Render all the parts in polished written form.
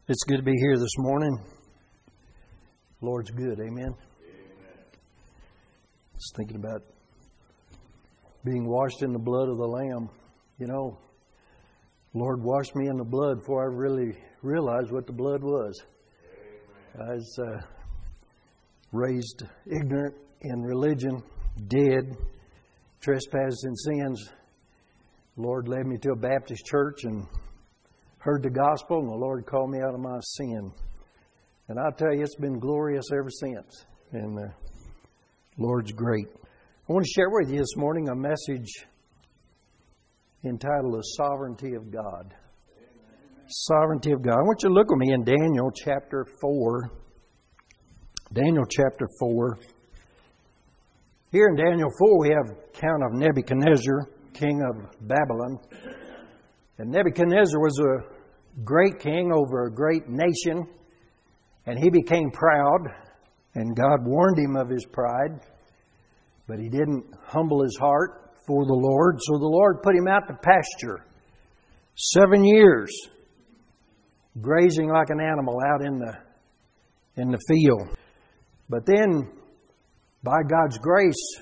It's good to be here this morning. The Lord's good, amen? Amen. Just thinking about being washed in the blood of the Lamb. You know, Lord washed me in the blood before I really realized what the blood was. Amen. I was raised ignorant in religion, dead, trespasses and sins. The Lord led me to a Baptist church and heard the gospel, and the Lord called me out of my sin. And I'll tell you, it's been glorious ever since. And the Lord's great. I want to share with you this morning a message entitled The Sovereignty of God. Sovereignty of God. I want you to look with me in Daniel chapter 4. Daniel chapter 4. Here in Daniel 4 we have account of Nebuchadnezzar, king of Babylon. And Nebuchadnezzar was a great king over a great nation. And he became proud. And God warned him of his pride. But he didn't humble his heart for the Lord. So the Lord put him out to pasture. 7 years. Grazing like an animal out in the field. But then, by God's grace,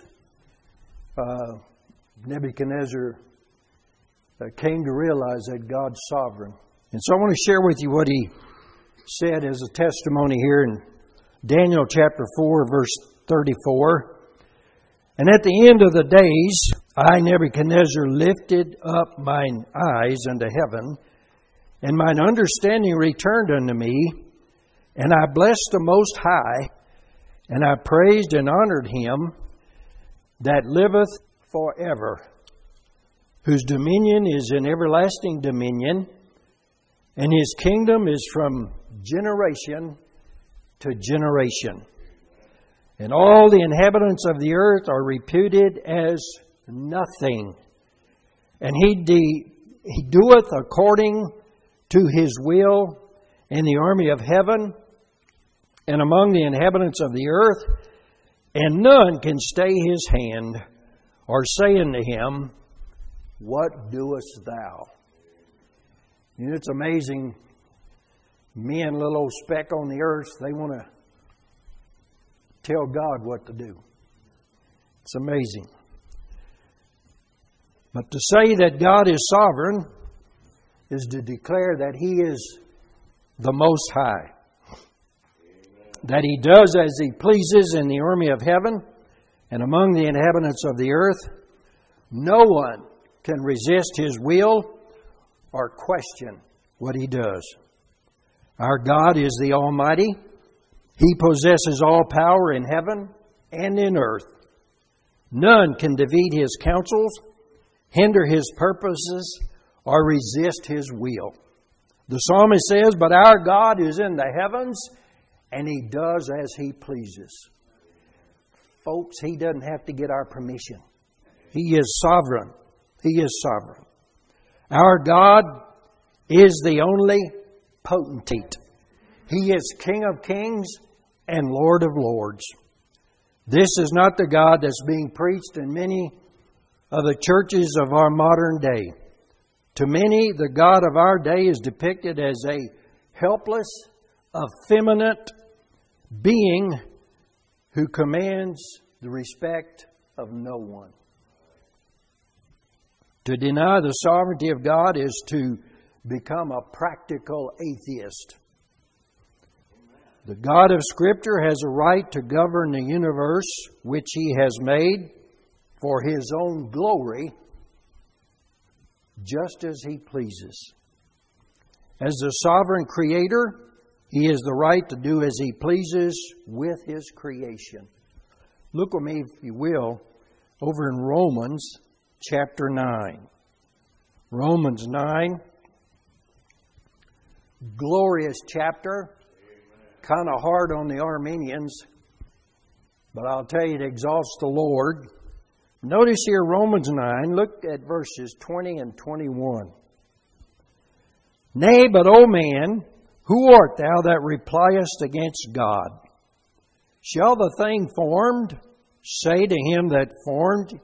Nebuchadnezzar came to realize that God's sovereign. And so I want to share with you what he said as a testimony here in Daniel chapter 4, verse 34. And at the end of the days, I, Nebuchadnezzar, lifted up mine eyes unto heaven, and mine understanding returned unto me, and I blessed the Most High, and I praised and honored Him that liveth forever, whose dominion is an everlasting dominion, and His kingdom is from generation to generation. And all the inhabitants of the earth are reputed as nothing. And He doeth according to His will in the army of heaven and among the inhabitants of the earth, and none can stay His hand or say unto Him, What doest thou? You know, it's amazing. Men, little old speck on the earth, they want to tell God what to do. It's amazing. But to say that God is sovereign is to declare that He is the Most High. That He does as He pleases in the army of heaven and among the inhabitants of the earth. No one can resist His will or question what He does. Our God is the Almighty. He possesses all power in heaven and in earth. None can defeat His counsels, hinder His purposes, or resist His will. The psalmist says, But our God is in the heavens, and He does as He pleases. Folks, He doesn't have to get our permission. He is sovereign. He is sovereign. Our God is the only potentate. He is King of kings and Lord of lords. This is not the God that's being preached in many of the churches of our modern day. To many, the God of our day is depicted as a helpless, effeminate being who commands the respect of no one. To deny the sovereignty of God is to become a practical atheist. The God of Scripture has a right to govern the universe which He has made for His own glory, just as He pleases. As the sovereign Creator, He has the right to do as He pleases with His creation. Look with me, if you will, over in Romans chapter 9. Romans 9. Glorious chapter. Kind of hard on the Armenians, but I'll tell you, it exalts the Lord. Notice here Romans 9, look at verses 20 and 21. Nay, but, O man, who art thou that repliest against God? Shall the thing formed say to him that formed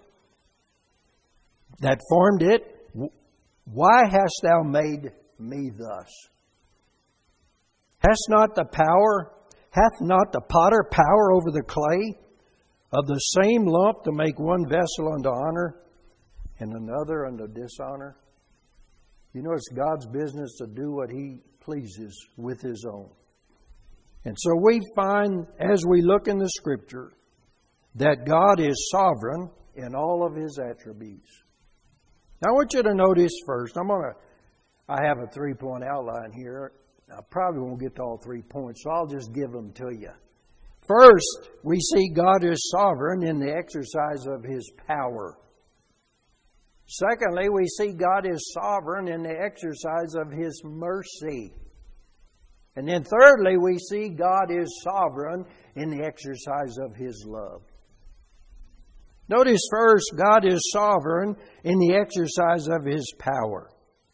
it, Why hast thou made me thus? Hath not the potter power over the clay, of the same lump to make one vessel unto honor and another unto dishonor? You know, it's God's business to do what He pleases with His own. And so we find, as we look in the Scripture, that God is sovereign in all of His attributes. Now I want you to notice first, I have a 3-point outline here. I probably won't get to all 3 points, so I'll just give them to you. First, we see God is sovereign in the exercise of His power. Secondly, we see God is sovereign in the exercise of His mercy. And then thirdly, we see God is sovereign in the exercise of His love. Notice first, God is sovereign in the exercise of His power.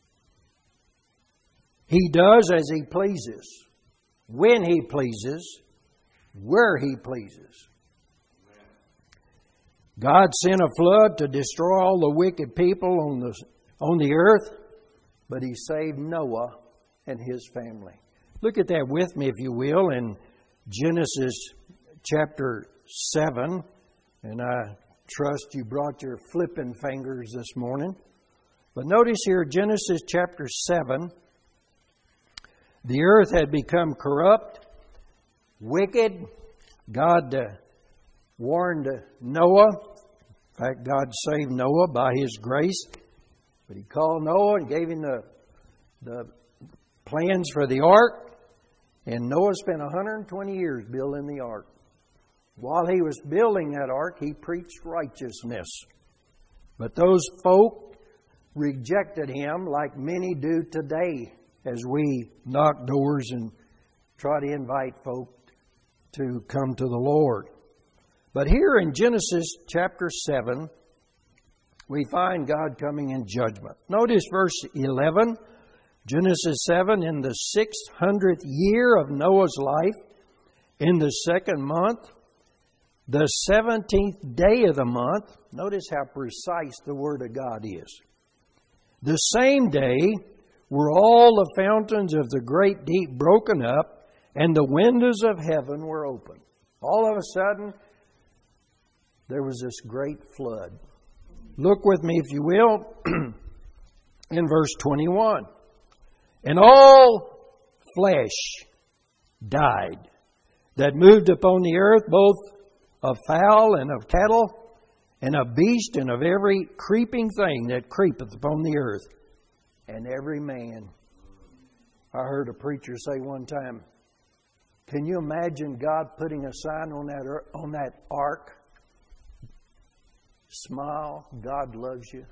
He does as He pleases, when He pleases, where He pleases. God sent a flood to destroy all the wicked people on the earth, but He saved Noah and his family. Look at that with me, if you will, in Genesis chapter 7. And I trust you brought your flipping fingers this morning. But notice here, Genesis chapter 7. The earth had become corrupt, wicked. God warned Noah. In fact, God saved Noah by His grace. But He called Noah and gave him the plans for the ark. And Noah spent 120 years building the ark. While he was building that ark, he preached righteousness. But those folk rejected him like many do today as we knock doors and try to invite folk to come to the Lord. But here in Genesis chapter 7, we find God coming in judgment. Notice verse 11. Genesis 7, in the 600th year of Noah's life, in the 2nd month, the 17th day of the month. Notice how precise the Word of God is. The same day were all the fountains of the great deep broken up, and the windows of heaven were open. All of a sudden, there was this great flood. Look with me, if you will, in verse 21. And all flesh died that moved upon the earth, both of fowl and of cattle, and of beast, and of every creeping thing that creepeth upon the earth, and every man. I heard a preacher say one time, can you imagine God putting a sign on that ark? Smile, God loves you.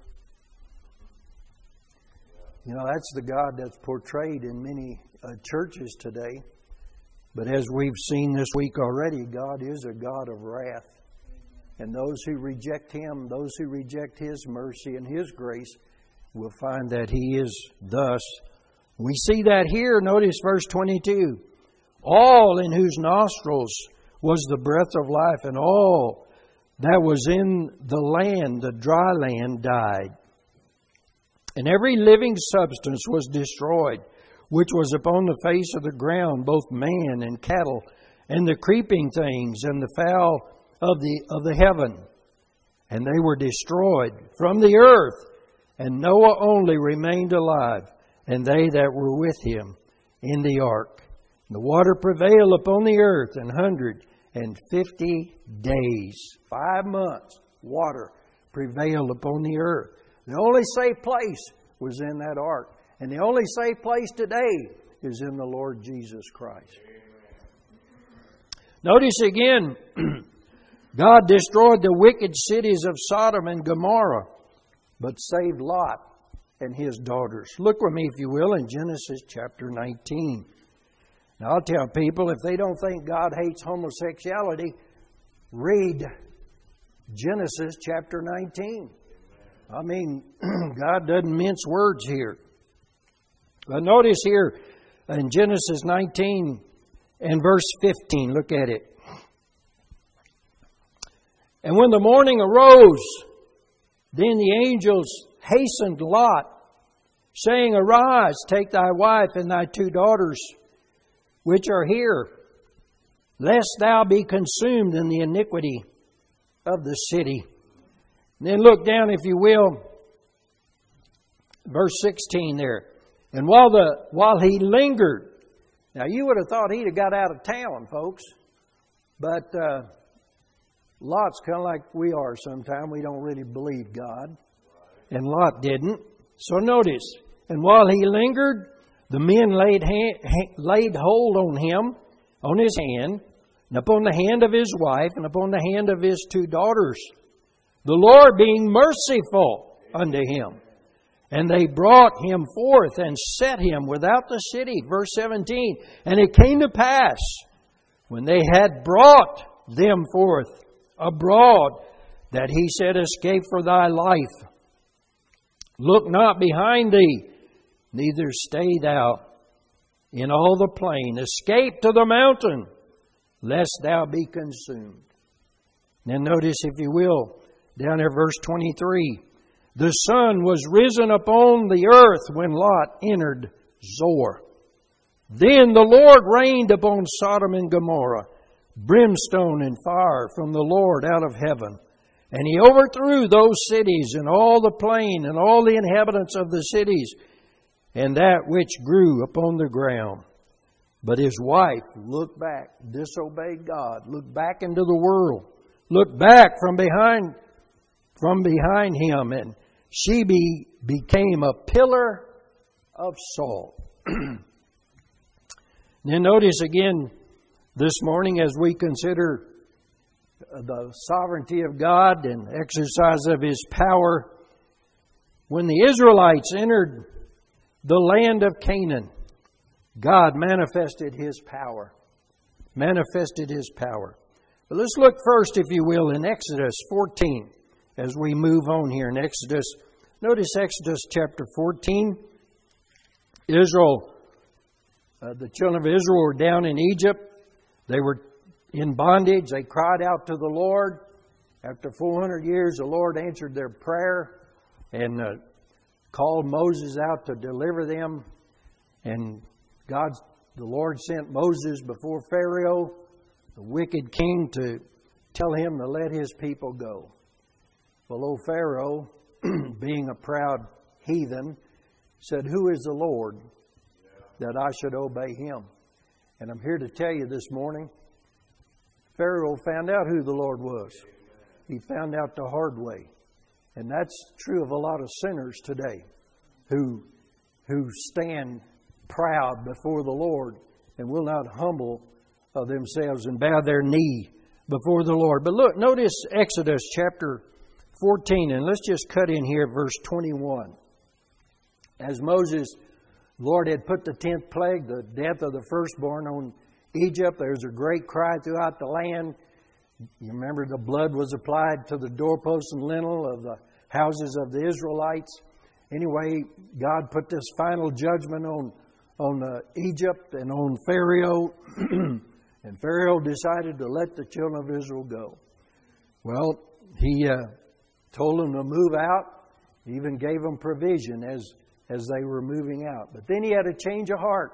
You know, that's the God that's portrayed in many churches today. But as we've seen this week already, God is a God of wrath. And those who reject Him, those who reject His mercy and His grace, will find that He is thus. We see that here. Notice verse 22. All in whose nostrils was the breath of life, and all that was in the land, the dry land, died. And every living substance was destroyed, which was upon the face of the ground, both man and cattle, and the creeping things, and the fowl of the heaven. And they were destroyed from the earth, and Noah only remained alive, and they that were with him in the ark. The water prevailed upon the earth 150 days. 5 months, water prevailed upon the earth. The only safe place was in that ark. And the only safe place today is in the Lord Jesus Christ. Notice again, God destroyed the wicked cities of Sodom and Gomorrah, but saved Lot and his daughters. Look with me, if you will, in Genesis chapter 19. Now, I'll tell people, if they don't think God hates homosexuality, read Genesis chapter 19. I mean, God doesn't mince words here. But notice here in Genesis 19 and verse 15, look at it. And when the morning arose, then the angels hastened Lot, saying, Arise, take thy wife and thy 2 daughters, which are here, lest thou be consumed in the iniquity of the city. And then look down, if you will, verse 16 there. And while he lingered, now you would have thought he'd have got out of town, folks, but Lot's kind of like we are sometimes. We don't really believe God, and Lot didn't. So notice, and while he lingered, the men laid hold on him, on his hand, and upon the hand of his wife, and upon the hand of his 2 daughters, the Lord being merciful unto him. And they brought him forth and set him without the city. Verse 17. And it came to pass, when they had brought them forth abroad, that he said, Escape for thy life. Look not behind thee, neither stay thou in all the plain. Escape to the mountain, lest thou be consumed. Then notice, if you will, down there, verse 23. The sun was risen upon the earth when Lot entered Zoar. Then the Lord rained upon Sodom and Gomorrah brimstone and fire from the Lord out of heaven. And he overthrew those cities and all the plain and all the inhabitants of the cities and that which grew upon the ground. But his wife looked back, disobeyed God, looked back into the world, looked back from behind him, and she became a pillar of salt. Then notice again this morning, as we consider the sovereignty of God and exercise of His power, when the Israelites entered the land of Canaan, God manifested His power. Manifested His power. But let's look first, if you will, in Exodus 14. As we move on here in Exodus, notice Exodus chapter 14. Israel, the children of Israel were down in Egypt. They were in bondage. They cried out to the Lord. After 400 years, the Lord answered their prayer and called Moses out to deliver them. And the Lord sent Moses before Pharaoh, the wicked king, to tell him to let his people go. Well, old Pharaoh, being a proud heathen, said, Who is the Lord that I should obey Him? And I'm here to tell you this morning, Pharaoh found out who the Lord was. He found out the hard way. And that's true of a lot of sinners today who stand proud before the Lord and will not humble themselves and bow their knee before the Lord. But look, notice Exodus chapter 14, and let's just cut in here verse 21. As Moses, the Lord had put the 10th plague, the death of the firstborn, on Egypt. There was a great cry throughout the land. You remember the blood was applied to the doorposts and lintel of the houses of the Israelites. Anyway, God put this final judgment on Egypt and on Pharaoh. And Pharaoh decided to let the children of Israel go. Well, he told them to move out. He even gave them provision as they were moving out. But then he had a change of heart.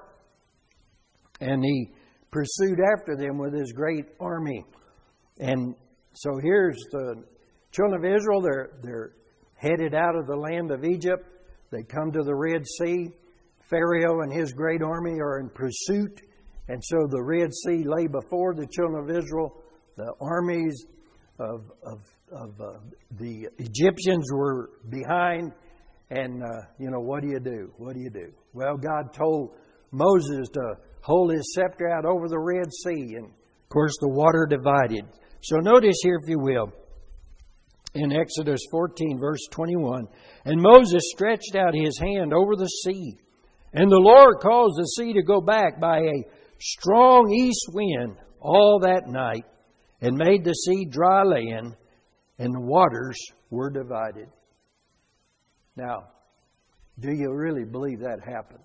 And he pursued after them with his great army. And so here's the children of Israel. They're headed out of the land of Egypt. They come to the Red Sea. Pharaoh and his great army are in pursuit. And so the Red Sea lay before the children of Israel. The armies of the Egyptians were behind. And, what do you do? What do you do? Well, God told Moses to hold his scepter out over the Red Sea. And, of course, the water divided. So notice here, if you will, in Exodus 14, verse 21, And Moses stretched out his hand over the sea, and the Lord caused the sea to go back by a strong east wind all that night, and made the sea dry land, and the waters were divided. Now, do you really believe that happened?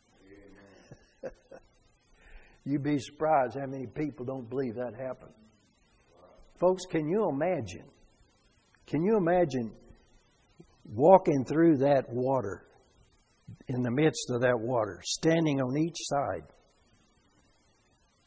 You'd be surprised how many people don't believe that happened. Folks, can you imagine? Can you imagine walking through that water, in the midst of that water, standing on each side?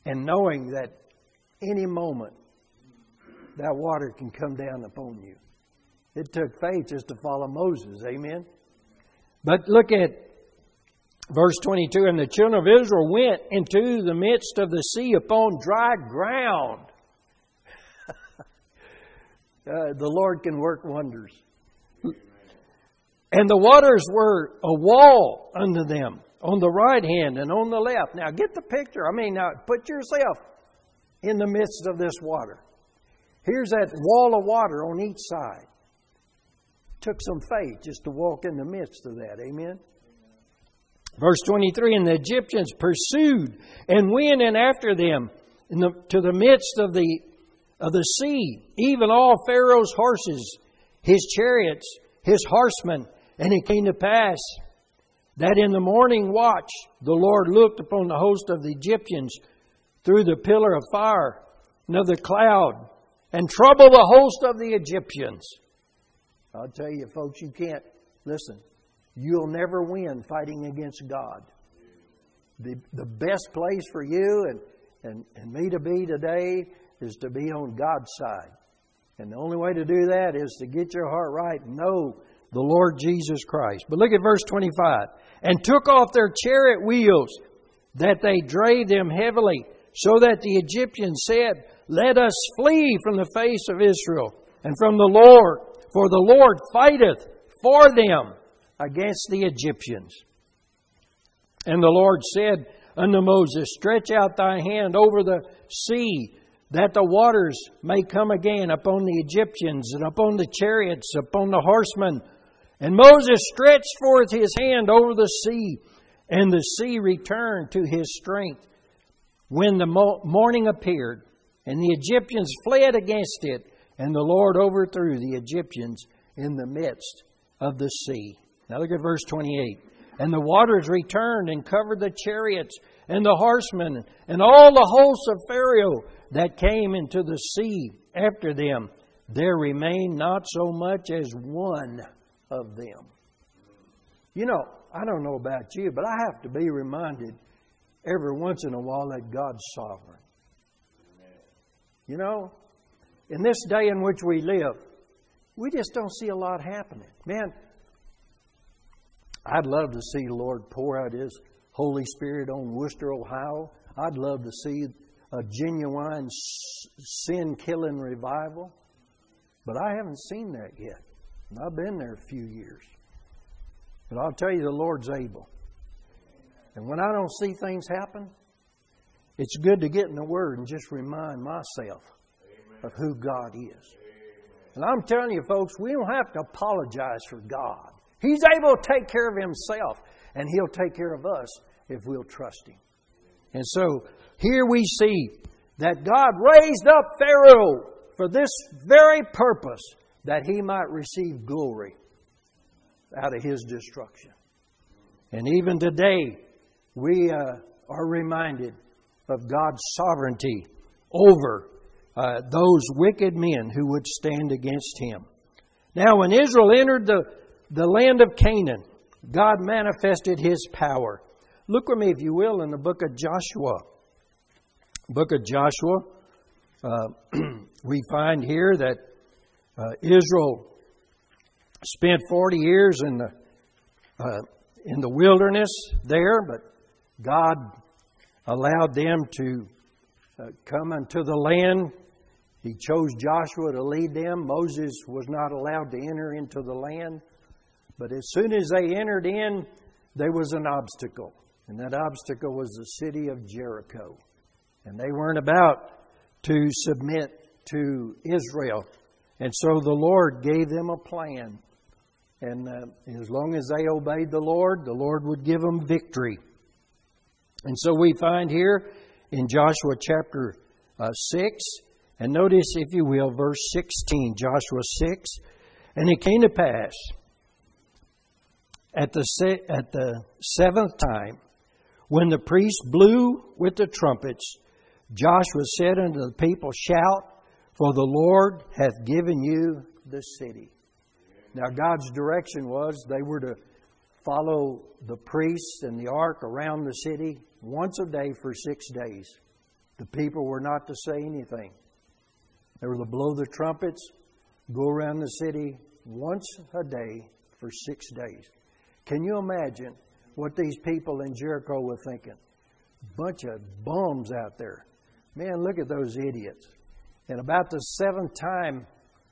and knowing that any moment that water can come down upon you. It took faith just to follow Moses. Amen? But look at verse 22. And the children of Israel went into the midst of the sea upon dry ground. The Lord can work wonders. And the waters were a wall unto them on the right hand and on the left. Now get the picture. Now put yourself in the midst of this water. Here's that wall of water on each side. Took some faith just to walk in the midst of that. Amen? Verse 23, and the Egyptians pursued and went in after them to the midst of the sea, even all Pharaoh's horses, his chariots, his horsemen. And it came to pass that in the morning watch the Lord looked upon the host of the Egyptians through the pillar of fire and of the cloud, and troubled the host of the Egyptians. I'll tell you, folks, you can't. Listen, you'll never win fighting against God. The best place for you and me to be today is to be on God's side. And the only way to do that is to get your heart right and know the Lord Jesus Christ. But look at verse 25. And took off their chariot wheels, that they drave them heavily, so that the Egyptians said, let us flee from the face of Israel and from the Lord, for the Lord fighteth for them against the Egyptians. And the Lord said unto Moses, stretch out thy hand over the sea, that the waters may come again upon the Egyptians, and upon the chariots, upon the horsemen. And Moses stretched forth his hand over the sea, and the sea returned to his strength when the morning appeared. And the Egyptians fled against it, and the Lord overthrew the Egyptians in the midst of the sea. Now look at verse 28. And the waters returned and covered the chariots and the horsemen and all the hosts of Pharaoh that came into the sea after them. There remained not so much as one of them. You know, I don't know about you, but I have to be reminded every once in a while that God's sovereign. You know, in this day in which we live, we just don't see a lot happening. Man, I'd love to see the Lord pour out His Holy Spirit on Worcester, Ohio. I'd love to see a genuine sin-killing revival. But I haven't seen that yet. And I've been there a few years. But I'll tell you, the Lord's able. And when I don't see things happen, it's good to get in the Word and just remind myself of who God is. And I'm telling you, folks, we don't have to apologize for God. He's able to take care of Himself, and He'll take care of us if we'll trust Him. And so here we see that God raised up Pharaoh for this very purpose, that he might receive glory out of his destruction. And even today, we are reminded of God's sovereignty over those wicked men who would stand against Him. Now, when Israel entered the land of Canaan, God manifested His power. Look with me, if you will, in the book of Joshua. Book of Joshua, we find here that Israel spent 40 years in the wilderness there, but God allowed them to come unto the land. He chose Joshua to lead them. Moses was not allowed to enter into the land. But as soon as they entered in, there was an obstacle. And that obstacle was the city of Jericho. And they weren't about to submit to Israel. And so the Lord gave them a plan. And as long as they obeyed the Lord would give them victory. And so we find here in Joshua chapter 6, and notice, if you will, verse 16, Joshua 6. And it came to pass at the seventh time, when the priest blew with the trumpets, Joshua said unto the people, shout, for the Lord hath given you the city. Now God's direction was they were to follow the priests and the ark around the city once a day for 6 days. The people were not to say anything. They were to blow the trumpets, go around the city once a day for 6 days. Can you imagine what these people in Jericho were thinking? Bunch of bums out there. Man, look at those idiots. And about the seventh time,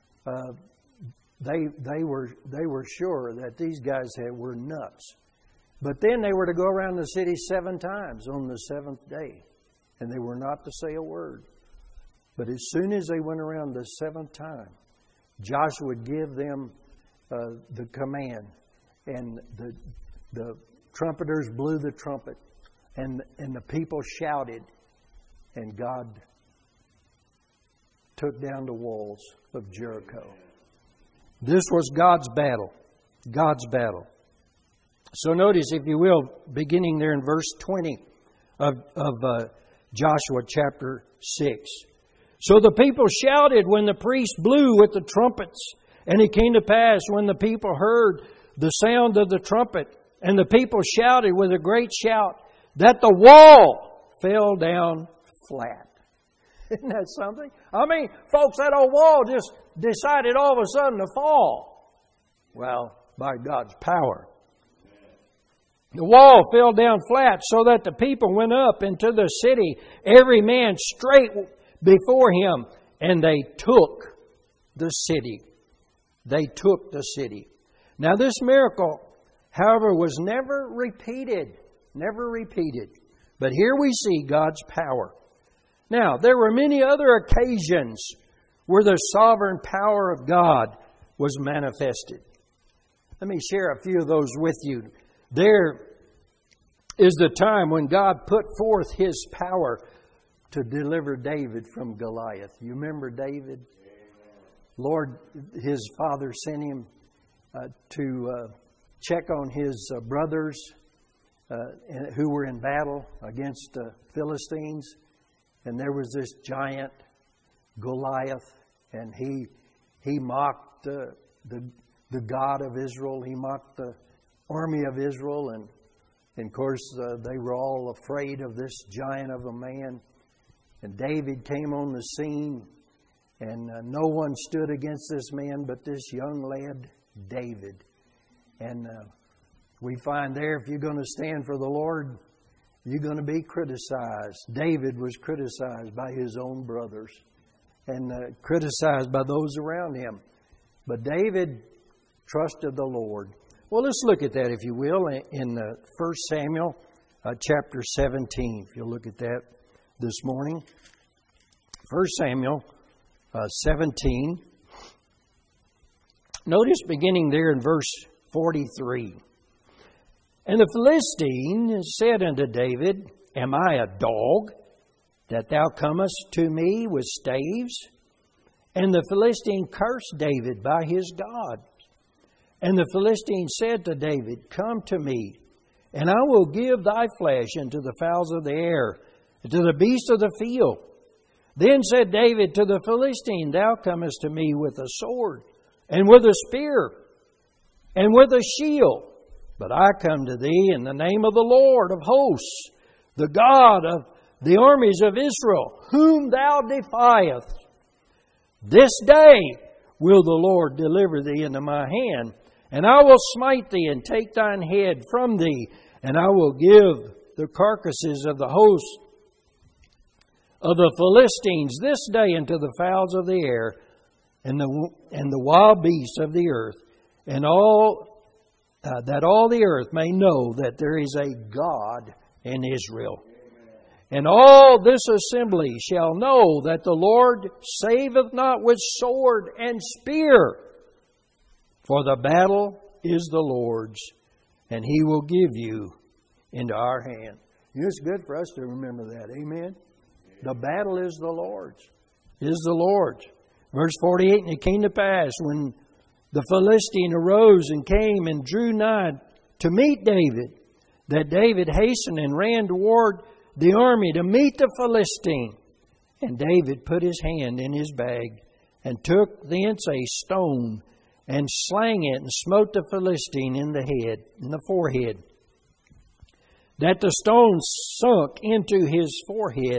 they were sure that these guys were nuts. But then they were to go around the city 7 times on the seventh day. And they were not to say a word. But as soon as they went around the 7th time, Joshua would give them the command. And the trumpeters blew the trumpet. And the people shouted. And God took down the walls of Jericho. This was God's battle. God's battle. So notice, if you will, beginning there in verse 20 of Joshua chapter 6. So the people shouted when the priest blew with the trumpets. And it came to pass when the people heard the sound of the trumpet, and the people shouted with a great shout, that the wall fell down flat. Isn't that something? I mean, folks, that old wall just decided all of a sudden to fall. Well, by God's power. The wall fell down flat so that the people went up into the city, every man straight before him, and they took the city. They took the city. Now this miracle, however, was never repeated. Never repeated. But here we see God's power. Now, there were many other occasions where the sovereign power of God was manifested. Let me share a few of those with you. There is the time when God put forth His power to deliver David from Goliath. You remember David? Lord, his father sent him to check on his brothers who were in battle against the Philistines. And there was this giant, Goliath, and he mocked the God of Israel. He mocked the army of Israel. And of course, they were all afraid of this giant of a man. And David came on the scene. And no one stood against this man but this young lad, David. And we find there, if you're going to stand for the Lord, you're going to be criticized. David was criticized by his own brothers and criticized by those around him. But David trusted the Lord. Well, let's look at that, if you will, in 1 Samuel chapter 17. If you'll look at that this morning. 1 Samuel 17. Notice beginning there in verse 43. And the Philistine said unto David, Am I a dog, that thou comest to me with staves? And the Philistine cursed David by his God. And the Philistine said to David, Come to me, and I will give thy flesh unto the fowls of the air, and to the beasts of the field. Then said David to the Philistine, Thou comest to me with a sword, and with a spear, and with a shield. But I come to thee in the name of the Lord of hosts, the God of the armies of Israel, whom thou defiest. This day will the Lord deliver thee into my hand, and I will smite thee and take thine head from thee, and I will give the carcasses of the host of the Philistines this day unto the fowls of the air, and the wild beasts of the earth, and that all the earth may know that there is a God in Israel. And all this assembly shall know that the Lord saveth not with sword and spear, for the battle is the Lord's, and He will give you into our hand. It's good for us to remember that. Amen? The battle is the Lord's. Is the Lord's. Verse 48, And it came to pass when the Philistine arose and came and drew nigh to meet David, that David hastened and ran toward the army to meet the Philistine. And David put his hand in his bag and took thence a stone and slang it and smote the Philistine in the forehead, that the stone sunk into his forehead,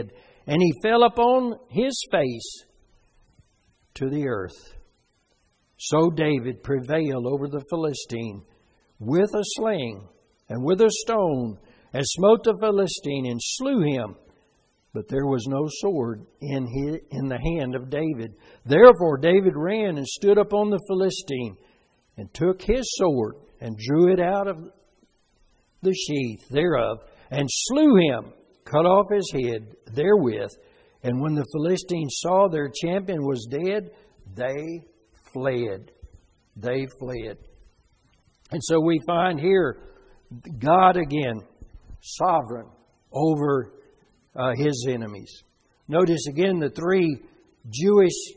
and he fell upon his face to the earth. So David prevailed over the Philistine with a sling and with a stone, and smote the Philistine and slew him. But there was no sword in the hand of David. Therefore David ran and stood upon the Philistine, and took his sword, and drew it out of the sheath thereof, and slew him, cut off his head therewith. And when the Philistines saw their champion was dead, they fled. They fled. And so we find here God again, sovereign over His enemies. Notice again the three Jewish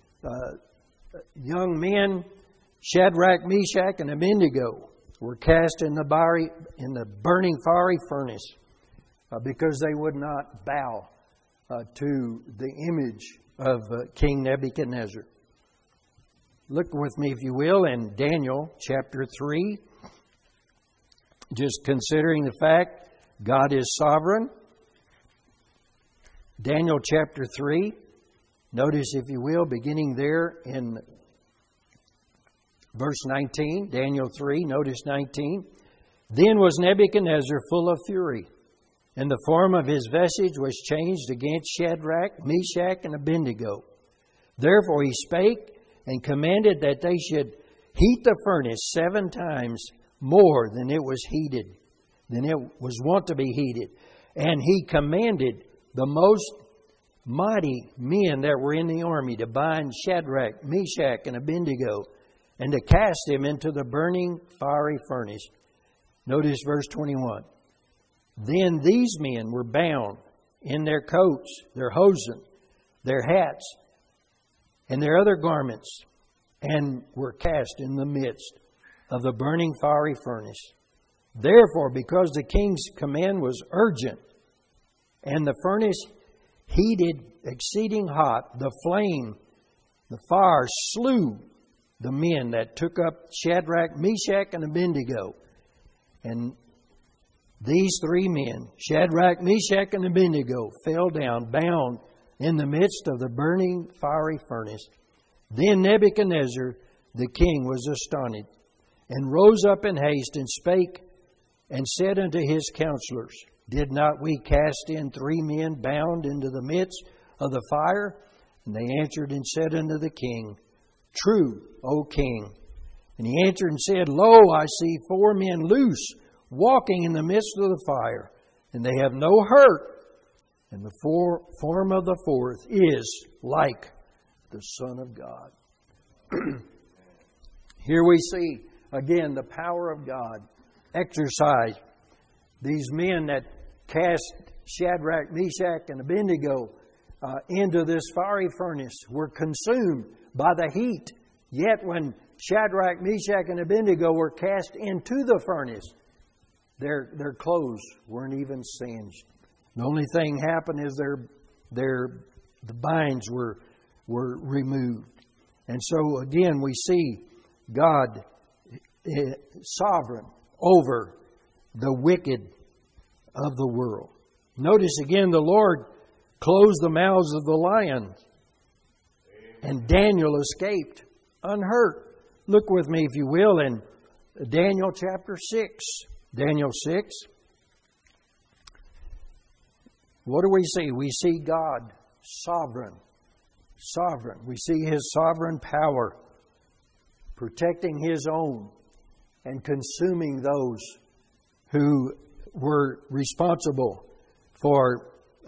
young men, Shadrach, Meshach, and Abednego, were cast in the burning fiery furnace because they would not bow to the image of King Nebuchadnezzar. Look with me, if you will, in Daniel chapter 3. Just considering the fact God is sovereign. Daniel chapter 3. Notice, if you will, beginning there in verse 19. Daniel 3, notice 19. Then was Nebuchadnezzar full of fury, and the form of his visage was changed against Shadrach, Meshach, and Abednego. Therefore he spake and commanded that they should heat the furnace 7 times more than it was heated, than it was wont to be heated. And he commanded the most mighty men that were in the army to bind Shadrach, Meshach, and Abednego, and to cast them into the burning fiery furnace. Notice verse 21. Then these men were bound in their coats, their hosen, their hats, and their other garments, and were cast in the midst of the burning fiery furnace. Therefore, because the king's command was urgent, and the furnace heated exceeding hot, the flame, the fire slew the men that took up Shadrach, Meshach, and Abednego. And these 3 men, Shadrach, Meshach, and Abednego, fell down, bound in the midst of the burning fiery furnace. Then Nebuchadnezzar the king was astonished, and rose up in haste, and spake, and said unto his counselors, Did not we cast in 3 men bound into the midst of the fire? And they answered and said unto the king, True, O king. And he answered and said, Lo, I see 4 men loose, walking in the midst of the fire, and they have no hurt. And the form of the 4th is like the Son of God. Here we see, again, the power of God exercised. These men that cast Shadrach, Meshach, and Abednego into this fiery furnace were consumed by the heat. Yet when Shadrach, Meshach, and Abednego were cast into the furnace, their clothes weren't even singed. The only thing happened is the binds were removed. And so again we see God sovereign over the wicked of the world. Notice again the Lord closed the mouths of the lions, and Daniel escaped unhurt. Look with me, if you will, in Daniel chapter 6. Daniel 6. What do we see? We see God sovereign. Sovereign. We see His sovereign power protecting His own and consuming those who were responsible for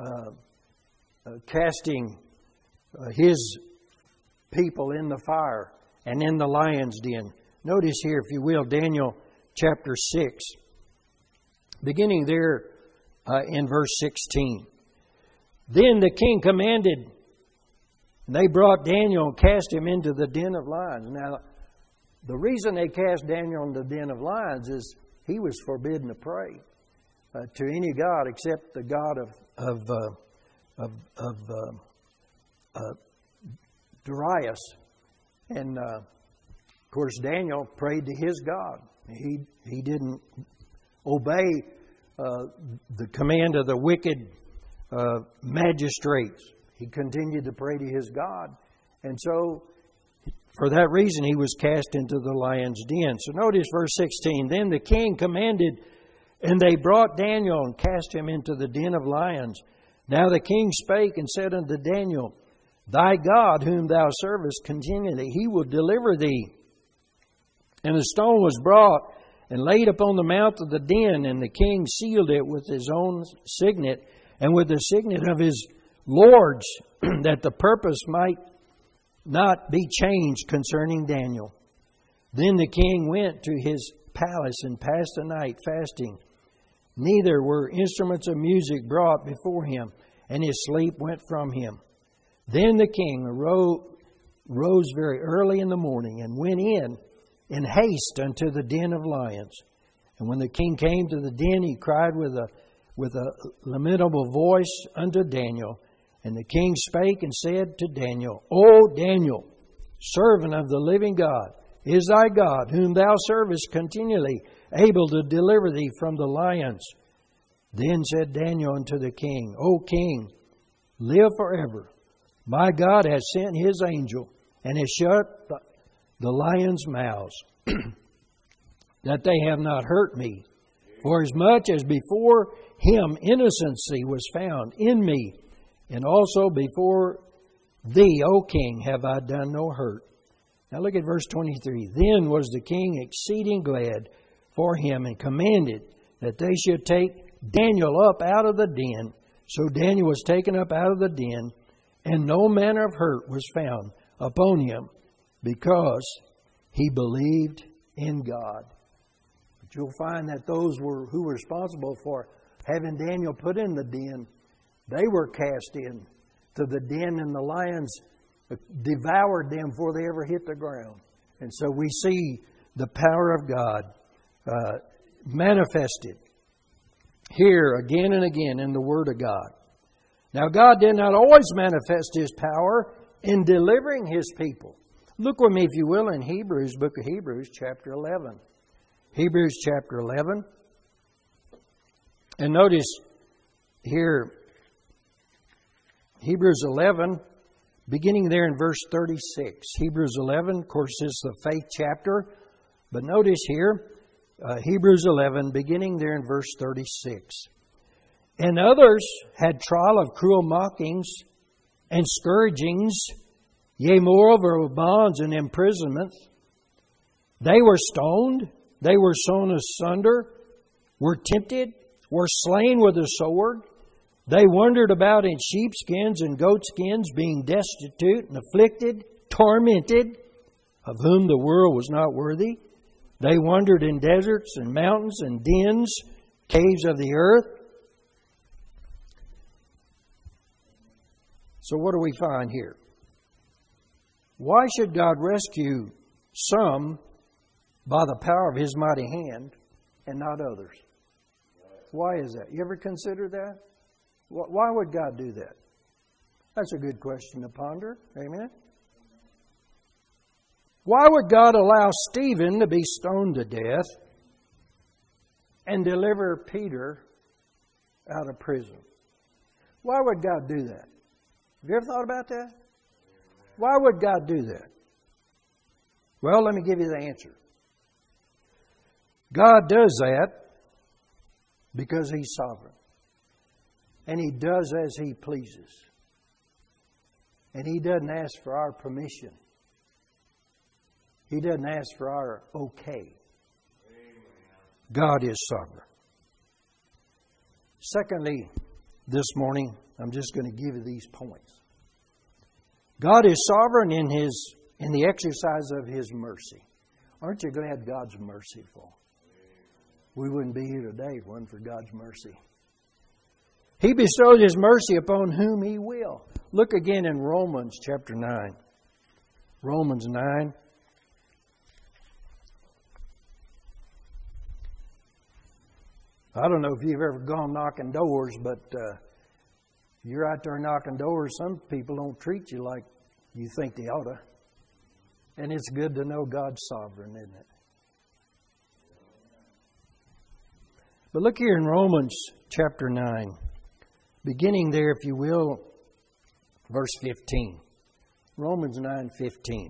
casting His people in the fire and in the lion's den. Notice here, if you will, Daniel chapter 6, beginning there in verse 16. Then the king commanded, and they brought Daniel and cast him into the den of lions. Now, the reason they cast Daniel into the den of lions is he was forbidden to pray to any god except the God of Darius. And of course, Daniel prayed to his God. He didn't obey the command of the wicked magistrates. He continued to pray to his God. And so, for that reason, he was cast into the lion's den. So notice verse 16. Then the king commanded, and they brought Daniel and cast him into the den of lions. Now the king spake and said unto Daniel, Thy God, whom thou servest continually, He will deliver thee. And a stone was brought and laid upon the mouth of the den, and the king sealed it with his own signet and with the signet of his lords, that the purpose might not be changed concerning Daniel. Then the king went to his palace and passed the night fasting. Neither were instruments of music brought before him, and his sleep went from him. Then the king rose very early in the morning and went in haste unto the den of lions. And when the king came to the den, he cried with a lamentable voice unto Daniel. And the king spake and said to Daniel, O Daniel, servant of the living God, is thy God, whom thou servest continually, able to deliver thee from the lions? Then said Daniel unto the king, O king, live forever. My God has sent His angel, and has shut the lions' mouths, that they have not hurt me. For as much as before Him innocency was found in me, and also before thee, O king, have I done no hurt. Now look at verse 23. Then was the king exceeding glad for him, and commanded that they should take Daniel up out of the den. So Daniel was taken up out of the den, and no manner of hurt was found upon him, because he believed in God. But you'll find that those who were responsible for having Daniel put in the den, they were cast in to the den, and the lions devoured them before they ever hit the ground. And so we see the power of God manifested here again and again in the Word of God. Now, God did not always manifest His power in delivering His people. Look with me, if you will, in Hebrews, book of Hebrews, chapter 11. Hebrews chapter 11. And notice here, Hebrews 11, beginning there in verse 36. Hebrews 11, of course, is the faith chapter. But notice here, Hebrews 11, beginning there in verse 36. And others had trial of cruel mockings and scourgings, yea, moreover, of bonds and imprisonments. They were stoned, they were sown asunder, were tempted, were slain with a sword. They wandered about in sheepskins and goatskins, being destitute and afflicted, tormented, of whom the world was not worthy. They wandered in deserts and mountains and dens, caves of the earth. So what do we find here? Why should God rescue some by the power of His mighty hand and not others? Why is that? You ever consider that? Why would God do that? That's a good question to ponder. Amen? Why would God allow Stephen to be stoned to death and deliver Peter out of prison? Why would God do that? Have you ever thought about that? Why would God do that? Well, let me give you the answer. God does that because He's sovereign. And He does as He pleases. And He doesn't ask for our permission. He doesn't ask for our okay. God is sovereign. Secondly, this morning, I'm just going to give you these points. God is sovereign in the exercise of His mercy. Aren't you glad God's merciful? We wouldn't be here today if it wasn't for God's mercy. He bestows His mercy upon whom He will. Look again in Romans chapter 9. Romans 9. I don't know if you've ever gone knocking doors, but you're out there knocking doors. Some people don't treat you like you think they ought to. And it's good to know God's sovereign, isn't it? But look here in Romans chapter 9, Beginning there, if you will, verse 15. Romans 9:15.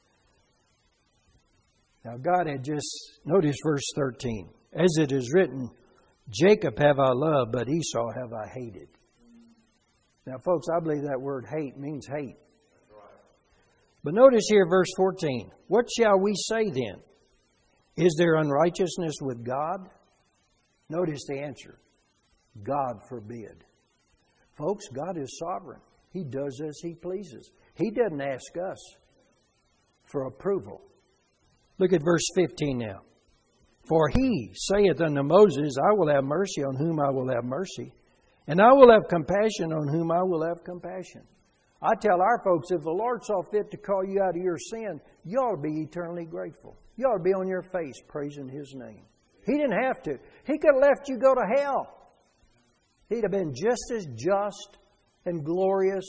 Now God had just, notice verse 13. As it is written, Jacob have I loved, but Esau have I hated. Now folks, I believe that word hate means hate. But notice here verse 14. What shall we say then? Is there unrighteousness with God? Notice the answer. God forbid. Folks, God is sovereign. He does as He pleases. He doesn't ask us for approval. Look at verse 15 now. For He saith unto Moses, I will have mercy on whom I will have mercy, and I will have compassion on whom I will have compassion. I tell our folks, if the Lord saw fit to call you out of your sin, you ought to be eternally grateful. You ought to be on your face praising His name. He didn't have to. He could have left you go to hell. He'd have been just as just and glorious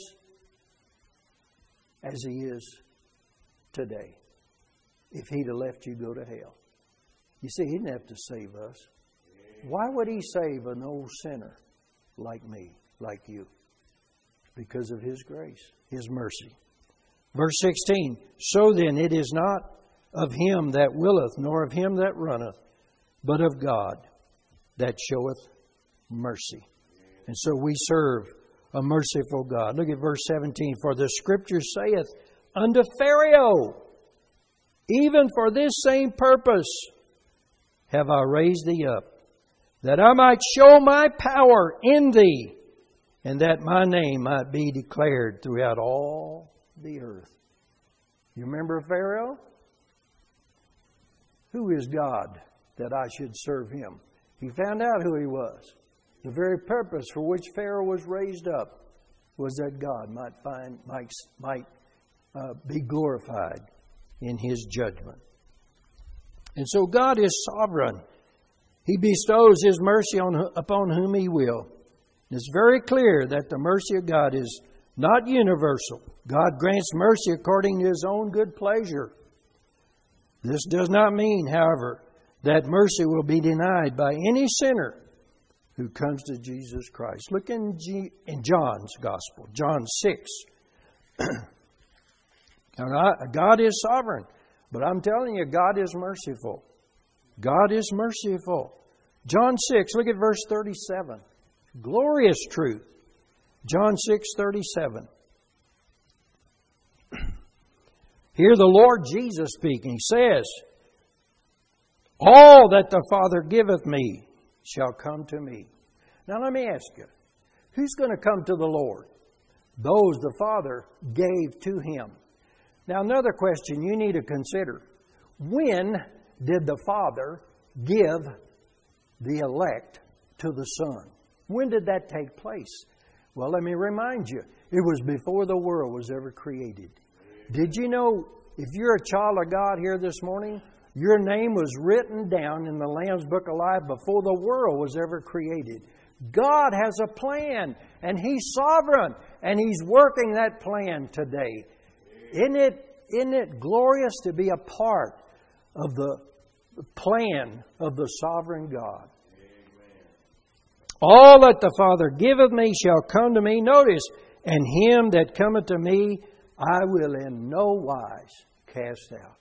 as He is today if He'd have left you go to hell. You see, He didn't have to save us. Why would He save an old sinner like me, like you? Because of His grace, His mercy. Verse 16, so then it is not of him that willeth, nor of him that runneth, but of God that showeth mercy. And so we serve a merciful God. Look at verse 17. For the Scripture saith unto Pharaoh, even for this same purpose have I raised thee up, that I might show my power in thee, and that my name might be declared throughout all the earth. You remember Pharaoh? Who is God that I should serve Him? He found out who He was. The very purpose for which Pharaoh was raised up was that God might be glorified in His judgment. And so God is sovereign. He bestows His mercy upon whom He will. It's very clear that the mercy of God is not universal. God grants mercy according to His own good pleasure. This does not mean, however, that mercy will be denied by any sinner who comes to Jesus Christ. Look in John's Gospel, John 6. God is sovereign, but I'm telling you, God is merciful. God is merciful. John 6, look at verse 37. Glorious truth. John 6:37. Here the Lord Jesus speaking says, all that the Father giveth me shall come to me. Now let me ask you, who's going to come to the Lord? Those the Father gave to Him. Now another question you need to consider. When did the Father give the elect to the Son? When did that take place? Well, let me remind you, it was before the world was ever created. Did you know, if you're a child of God here this morning, your name was written down in the Lamb's Book of Life before the world was ever created. God has a plan, and He's sovereign, and He's working that plan today. Isn't it glorious to be a part of the plan of the sovereign God? All that the Father giveth me shall come to me. Notice, and him that cometh to me, I will in no wise cast out.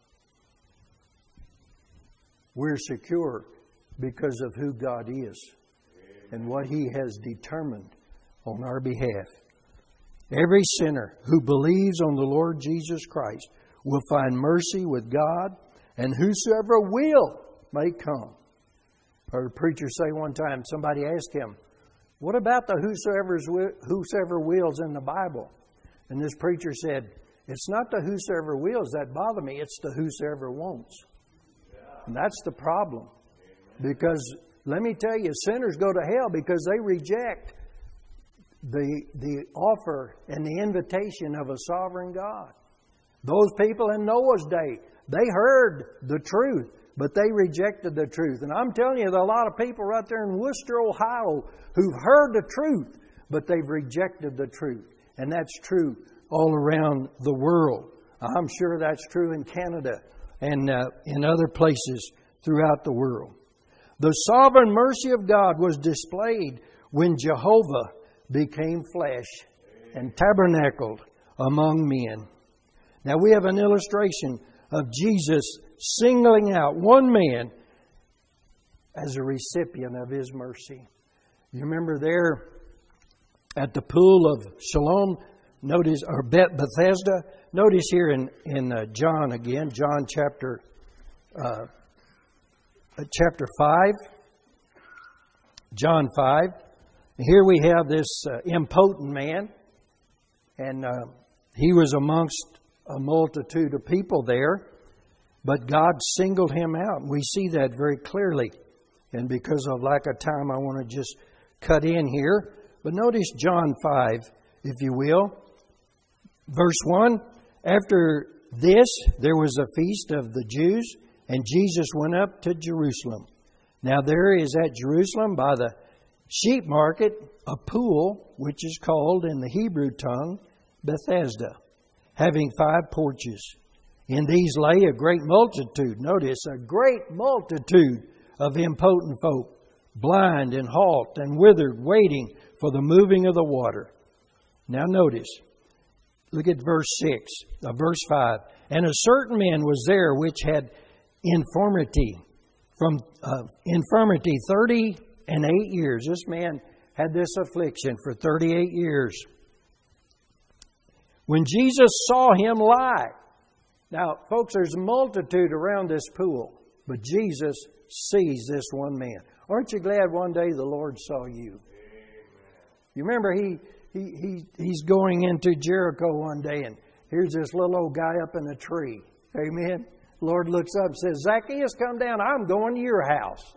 We're secure because of who God is and what He has determined on our behalf. Every sinner who believes on the Lord Jesus Christ will find mercy with God, and whosoever will may come. I heard a preacher say one time, somebody asked him, what about the whosoever wills in the Bible? And this preacher said, it's not the whosoever wills that bother me, it's the whosoever wants. And that's the problem. Because, let me tell you, sinners go to hell because they reject the offer and the invitation of a sovereign God. Those people in Noah's day, they heard the truth, but they rejected the truth. And I'm telling you, there are a lot of people right there in Worcester, Ohio, who've heard the truth, but they've rejected the truth. And that's true all around the world. I'm sure that's true in Canada and in other places throughout the world. The sovereign mercy of God was displayed when Jehovah, became flesh and tabernacled among men. Now we have an illustration of Jesus singling out one man as a recipient of His mercy. You remember there at the pool of Siloam, notice, or Bethesda. Notice here in John again, John chapter 5. John 5. Here we have this impotent man, and he was amongst a multitude of people there, but God singled him out. We see that very clearly. And because of lack of time, I want to just cut in here. But notice John 5, if you will. Verse 1, after this, there was a feast of the Jews, and Jesus went up to Jerusalem. Now there is at Jerusalem by the sheep market a pool, which is called in the Hebrew tongue Bethesda, having 5 porches. In these lay a great multitude. Notice, a great multitude of impotent folk, blind and halt and withered, waiting for the moving of the water. Now notice, look at verse 5. And a certain man was there which had infirmity, 38 years. This man had this affliction for 38 years. When Jesus saw him lie. Now, folks, there's a multitude around this pool, but Jesus sees this one man. Aren't you glad one day the Lord saw you? You remember he's going into Jericho one day, and here's this little old guy up in a tree. Amen. Lord looks up and says, Zacchaeus, come down. I'm going to your house.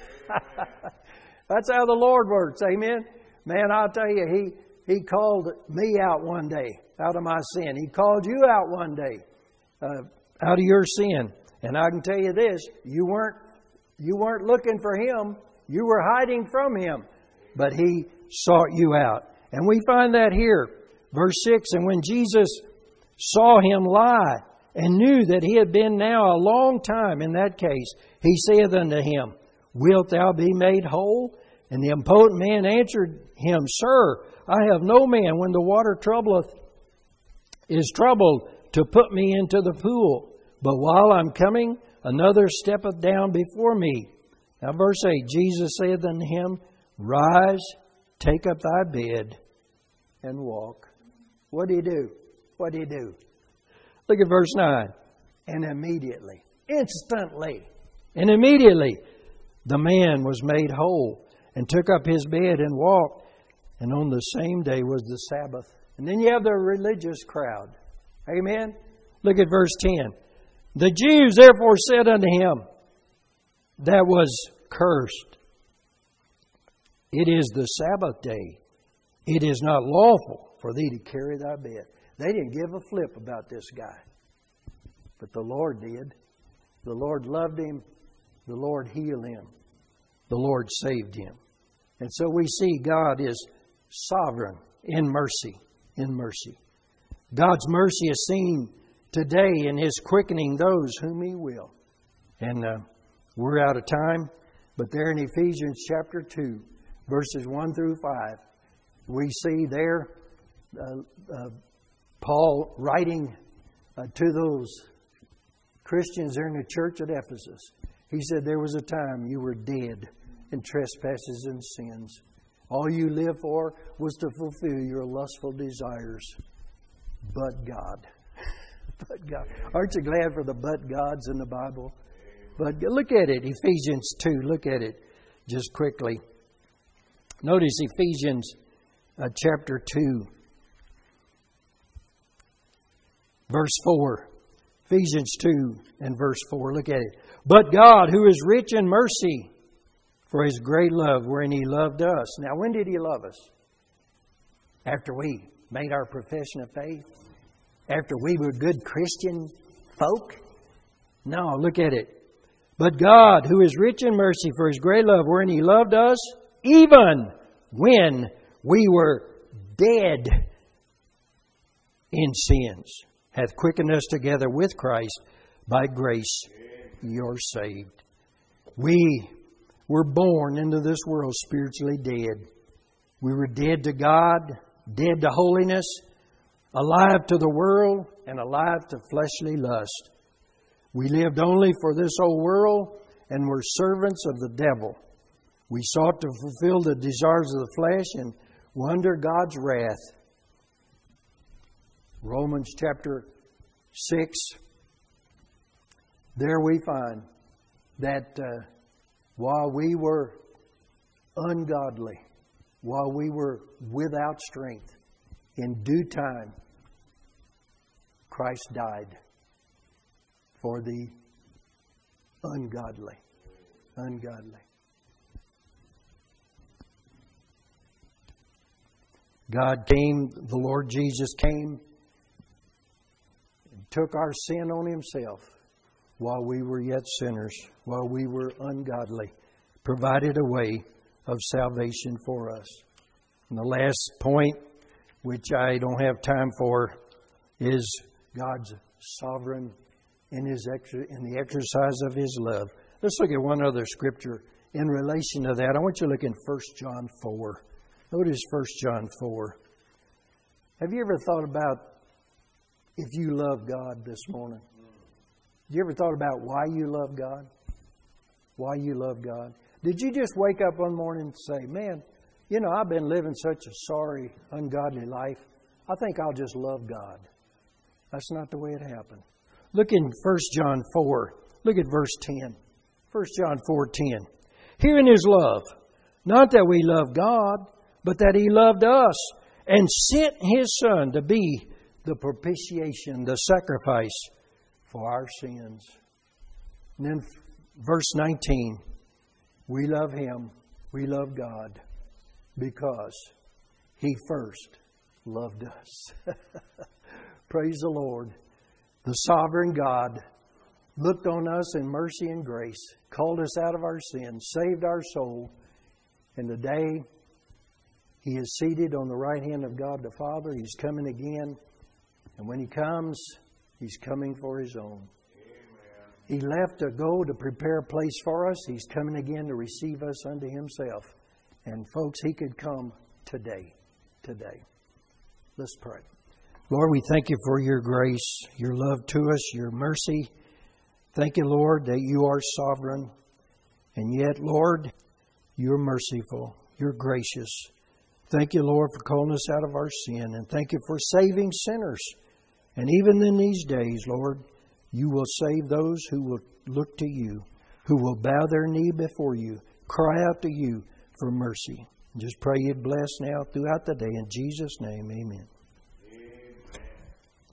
That's how the Lord works. Amen. Man, I'll tell you, He called me out one day out of my sin. He called you out one day out of your sin. And I can tell you this, you weren't looking for Him. You were hiding from Him. But He sought you out. And we find that here. Verse 6, and when Jesus saw him lie and knew that he had been now a long time in that case, He saith unto him, Wilt thou be made whole? And the impotent man answered him, Sir, I have no man when the water is troubled to put me into the pool. But while I'm coming, another steppeth down before me. Now verse 8, Jesus saith unto him, Rise, take up thy bed, and walk. What did he do? What did he do? Look at verse 9. And immediately, instantly, and immediately, the man was made whole, and took up his bed and walked. And on the same day was the Sabbath. And then you have the religious crowd. Amen? Look at verse 10. The Jews therefore said unto him, that was cursed, It is the Sabbath day. It is not lawful for thee to carry thy bed. They didn't give a flip about this guy. But the Lord did. The Lord loved him. The Lord healed him. The Lord saved him. And so we see God is sovereign in mercy. In mercy. God's mercy is seen today in His quickening those whom He will. And we're out of time. But there in Ephesians chapter 2, verses 1 through 5, we see there Paul writing to those Christians there in the church at Ephesus. He said, there was a time you were dead in trespasses and sins. All you lived for was to fulfill your lustful desires. But God. But God. Aren't you glad for the but gods in the Bible? But look at it, Ephesians 2. Look at it just quickly. Notice Ephesians chapter 2, verse 4. Ephesians 2 and verse 4. Look at it. But God, who is rich in mercy, for His great love, wherein He loved us. Now, when did He love us? After we made our profession of faith? After we were good Christian folk? No, look at it. But God, who is rich in mercy, for His great love, wherein He loved us, even when we were dead in sins, hath quickened us together with Christ. By grace you're saved. We were born into this world spiritually dead. We were dead to God, dead to holiness, alive to the world, and alive to fleshly lust. We lived only for this old world and were servants of the devil. We sought to fulfill the desires of the flesh and were under God's wrath. Romans chapter 6, there we find that while we were ungodly, while we were without strength, in due time, Christ died for the ungodly. Ungodly. God came, the Lord Jesus came and took our sin on Himself while we were yet sinners, while we were ungodly, provided a way of salvation for us. And the last point, which I don't have time for, is God's sovereign in the exercise of His love. Let's look at one other scripture in relation to that. I want you to look in 1 John 4. Notice 1 John 4. Have you ever thought about if you love God this morning? Have you ever thought about why you love God? Why you love God? Did you just wake up one morning and say, man, I've been living such a sorry, ungodly life. I think I'll just love God. That's not the way it happened. Look in 1 John 4. Look at verse 10. 1 John 4:10. Herein is love, not that we love God, but that He loved us and sent His Son to be the propitiation, the sacrifice for our sins. And then verse 19. We love Him, we love God, because He first loved us. Praise the Lord. The sovereign God looked on us in mercy and grace, called us out of our sins, saved our soul, and today He is seated on the right hand of God the Father. He's coming again, and when He comes, He's coming for His own. He left to go to prepare a place for us. He's coming again to receive us unto Himself. And folks, He could come today. Today. Let's pray. Lord, we thank You for Your grace, Your love to us, Your mercy. Thank You, Lord, that You are sovereign. And yet, Lord, You're merciful. You're gracious. Thank You, Lord, for calling us out of our sin. And thank You for saving sinners. And even in these days, Lord, You will save those who will look to You, who will bow their knee before You, cry out to You for mercy. Just pray You'd bless now throughout the day. In Jesus' name, amen.